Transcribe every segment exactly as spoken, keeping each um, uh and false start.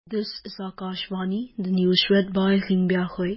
This is Akashvani, the news read by Limbia Hui.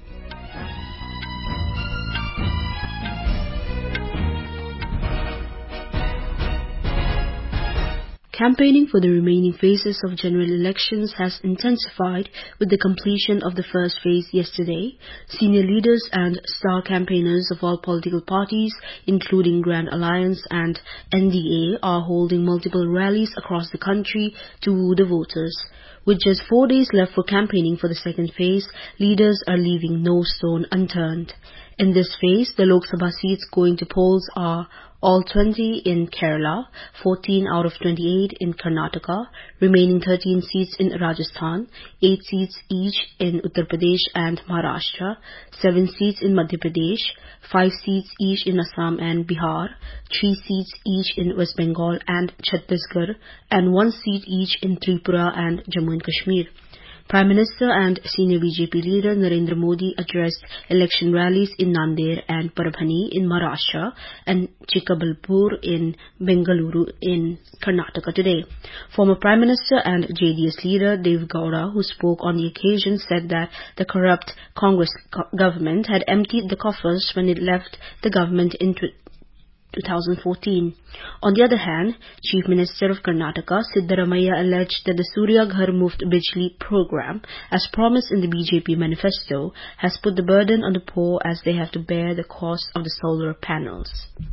Campaigning for the remaining phases of general elections has intensified with the completion of the first phase yesterday. Senior leaders and star campaigners of all political parties, including Grand Alliance and N D A, are holding multiple rallies across the country to woo the voters. With just four days left for campaigning for the second phase, leaders are leaving no stone unturned. In this phase, the Lok Sabha seats going to polls are all twenty in Kerala, fourteen out of twenty-eight in Karnataka, remaining thirteen seats in Rajasthan, eight seats each in Uttar Pradesh and Maharashtra, seven seats in Madhya Pradesh, five seats each in Assam and Bihar, three seats each in West Bengal and Chhattisgarh, and one seat each in Tripura and Jammu and Kashmir. Prime Minister and senior B J P leader Narendra Modi addressed election rallies in Nanded and Parabhani in Maharashtra and Chikkabalpur in Bengaluru in Karnataka today. Former Prime Minister and J D S leader Deve Gowda, who spoke on the occasion, said that the corrupt Congress government had emptied the coffers when it left the government in two thousand fourteen. On the other hand, Chief Minister of Karnataka, Siddaramaiah, alleged that the Surya Ghar Muft Bijli program, as promised in the B J P manifesto, has put the burden on the poor as they have to bear the cost of the solar panels.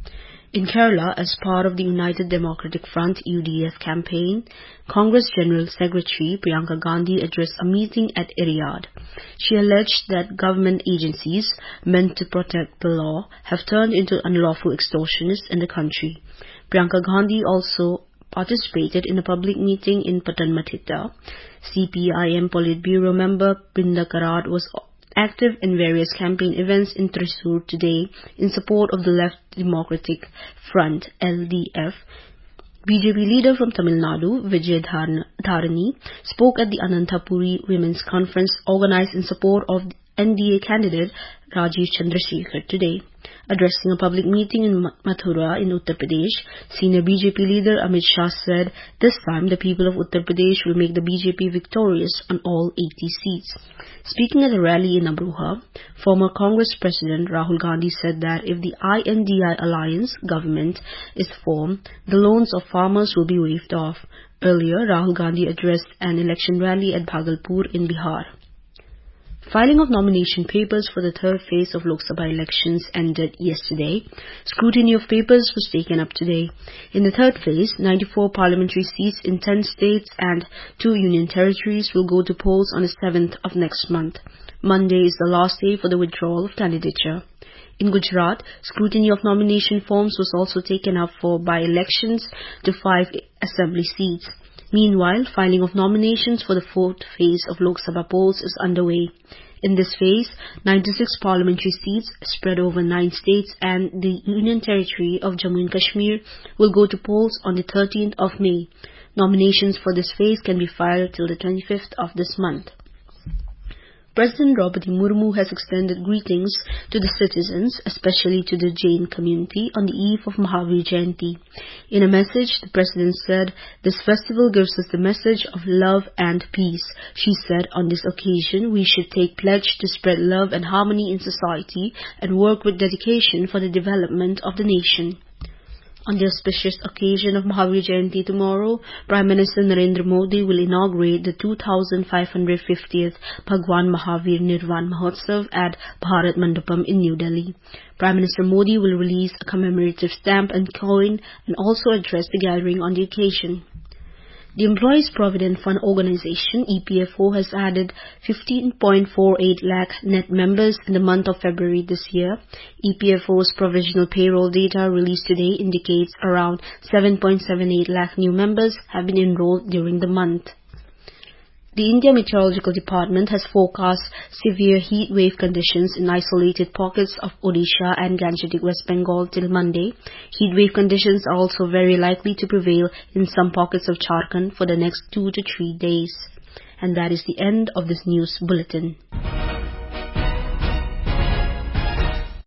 In Kerala, as part of the United Democratic Front U D F campaign, Congress General Secretary Priyanka Gandhi addressed a meeting at Eriyad. She alleged that government agencies meant to protect the law have turned into unlawful extortionists in the country. Priyanka Gandhi also participated in a public meeting in Patanmathitta. C P I M Politburo member Brinda Karad was active in various campaign events in Thrissur today in support of the Left Democratic Front L D F. B J P leader from Tamil Nadu, Vijay Dharani, spoke at the Anantapuri Women's Conference organized in support of N D A candidate Rajiv Chandrasekhar today. Addressing a public meeting in Mathura in Uttar Pradesh, senior B J P leader Amit Shah said this time the people of Uttar Pradesh will make the B J P victorious on all eighty seats. Speaking at a rally in Amroha, former Congress President Rahul Gandhi said that if the I N D A alliance government is formed, the loans of farmers will be waived off. Earlier, Rahul Gandhi addressed an election rally at Bhagalpur in Bihar. Filing of nomination papers for the third phase of Lok Sabha elections ended yesterday. Scrutiny of papers was taken up today. In the third phase, ninety-four parliamentary seats in ten states and two union territories will go to polls on the seventh of next month. Monday is the last day for the withdrawal of candidature. In Gujarat, scrutiny of nomination forms was also taken up for by-elections to five assembly seats. Meanwhile, filing of nominations for the fourth phase of Lok Sabha polls is underway. In this phase, ninety-six parliamentary seats spread over nine states and the Union Territory of Jammu and Kashmir will go to polls on the thirteenth of May. Nominations for this phase can be filed till the twenty-fifth of this month. President Draupadi Murmu has extended greetings to the citizens, especially to the Jain community, on the eve of Mahavir Jayanti. In a message, the President said, "This festival gives us the message of love and peace." She said, on this occasion, we should take pledge to spread love and harmony in society and work with dedication for the development of the nation. On the auspicious occasion of Mahavir Jayanti tomorrow, Prime Minister Narendra Modi will inaugurate the two thousand five hundred fiftieth Bhagwan Mahavir Nirvan Mahotsav at Bharat Mandapam in New Delhi. Prime Minister Modi will release a commemorative stamp and coin and also address the gathering on the occasion. The Employees Provident Fund Organization, E P F O, has added fifteen point four eight lakh net members in the month of February this year. E P F O's provisional payroll data released today indicates around seven point seven eight lakh new members have been enrolled during the month. The India Meteorological Department has forecast severe heat wave conditions in isolated pockets of Odisha and Gangetic West Bengal till Monday. Heat wave conditions are also very likely to prevail in some pockets of Jharkhand for the next two to three days. And that is the end of this news bulletin.